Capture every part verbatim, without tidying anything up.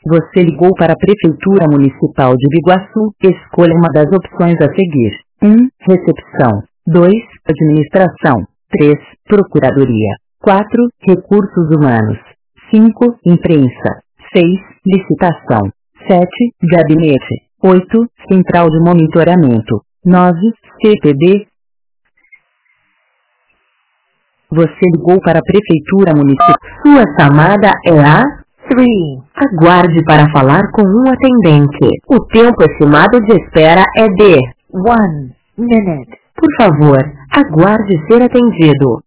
Você ligou para a Prefeitura Municipal de Biguaçu. Escolha uma das opções a seguir. um. Recepção. dois. Administração. três. Procuradoria. quatro. Recursos humanos. cinco. Imprensa. seis. Licitação. sete. Gabinete. oito. Central de monitoramento. nove. C P D. Você ligou para a Prefeitura Municipal. Sua chamada é a três. Aguarde para falar com um atendente. O tempo estimado de espera é de one minute. Por favor, aguarde ser atendido.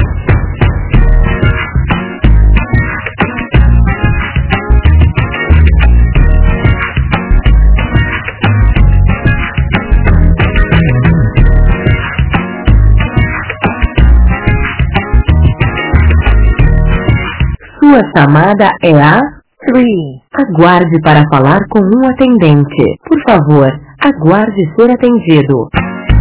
Sua chamada é a três. Aguarde para falar com um atendente. Por favor, aguarde ser atendido.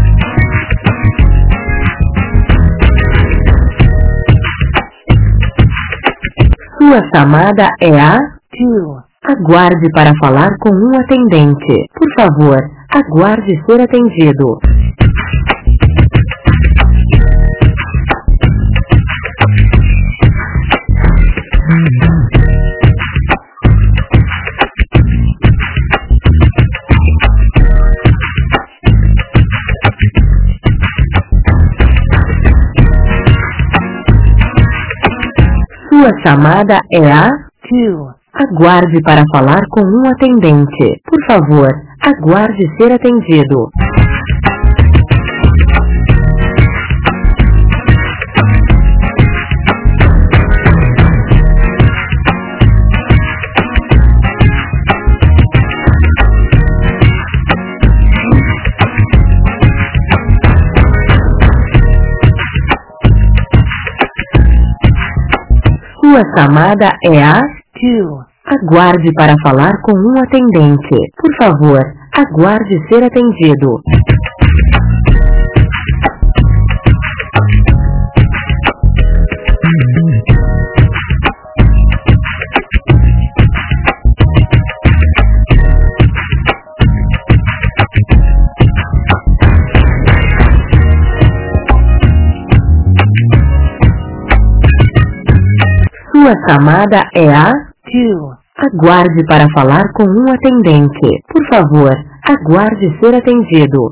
Sua chamada é a dois. Aguarde para falar com um atendente. Por favor, aguarde ser atendido. Sua chamada é a dois. Aguarde para falar com um atendente. Por favor, aguarde ser atendido. Sua chamada é a dois. Aguarde para falar com um atendente. Por favor, aguarde ser atendido. Sua chamada é a dois. Aguarde para falar com um atendente. Por favor, aguarde ser atendido.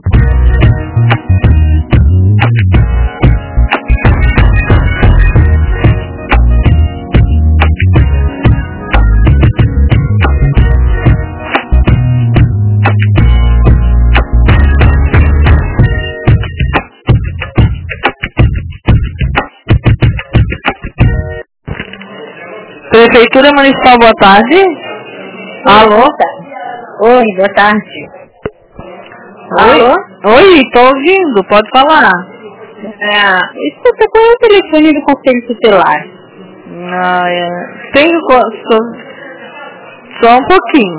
Prefeitura Municipal, boa tarde. Alô? Oi, boa tarde. Oi? Alô? Oi, tô ouvindo, pode falar. É, escuta, qual é o telefone do Conselho Tutelar? Ah, é. Tenho só, só um pouquinho.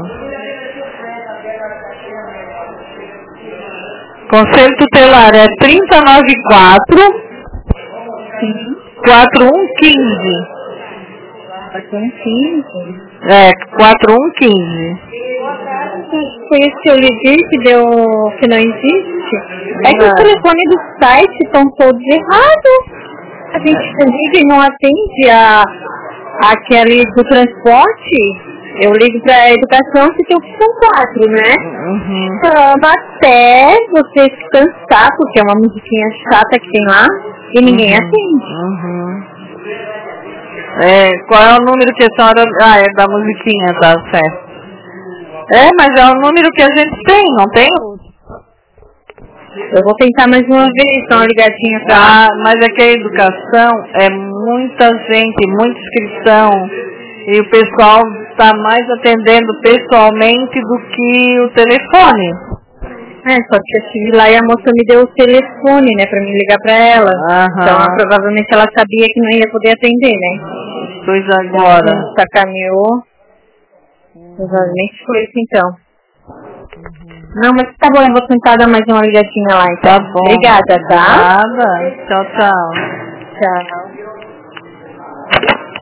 Conselho Tutelar é trinta e nove quatro, quatro um quinze. quatro um quinze? É, quatro um quinze. Foi esse que eu liguei que deu que não existe? É que os telefones do site estão todos errados. A gente liga e não atende a aquele do transporte. Eu ligo pra educação, que tem opção quatro, né? Uhum. Chama até você se cansar, porque é uma musiquinha chata que tem lá e ninguém uhum. atende. Uhum. É, qual é o número que a senhora... Ah, é da musiquinha, tá certo. É, mas é o número que a gente tem, não tem? Eu vou tentar mais uma vez, dar uma ligadinha pra... Ah, mas é que a educação é muita gente, muita inscrição. E o pessoal está mais atendendo pessoalmente do que o telefone. É, só que eu estive lá e a moça me deu o telefone, né, pra me ligar pra ela. Aham. Então, provavelmente ela sabia que não ia poder atender, né? Pois agora. Então, sacaneou. Provavelmente foi isso, então. Não, mas tá bom, eu vou tentar dar mais uma ligadinha lá, então. Tá bom. Obrigada, tá? Nada. Tchau, tchau. Tchau.